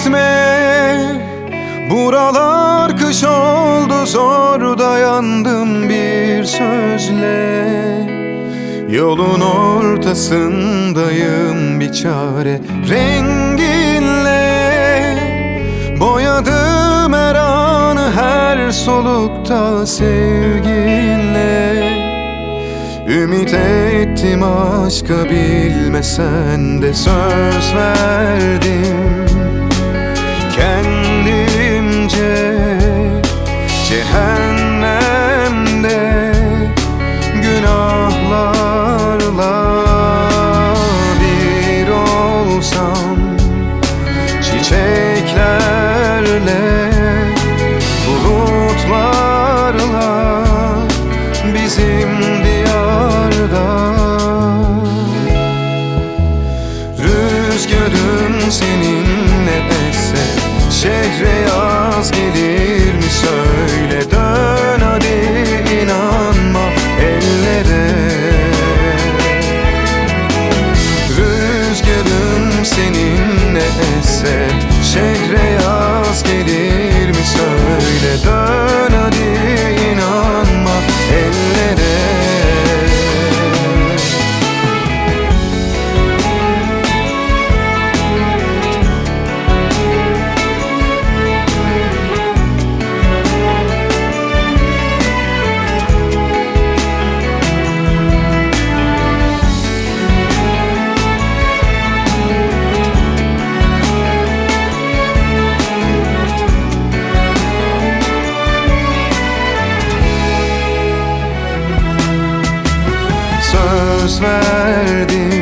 gitme, buralar kış oldu, zor dayandım bir sözle. Yolun ortasındayım bir çare renginle. Boyadım her anı, her solukta sevginle. Ümit ettim aşka, bilmesen de söz verdim kendimce. Cehennemde günahlarla bir olsam, çiçeklerle, bulutlarla bizim diyarda. Rüzgarın seninle esse, şehre yaz gelir mi söyle. Dön hadi, inanma ellere. Rüzgarın seninle esse, şehre yaz gelir mi söyle. Dön hadi, inanma ellere. Söz verdim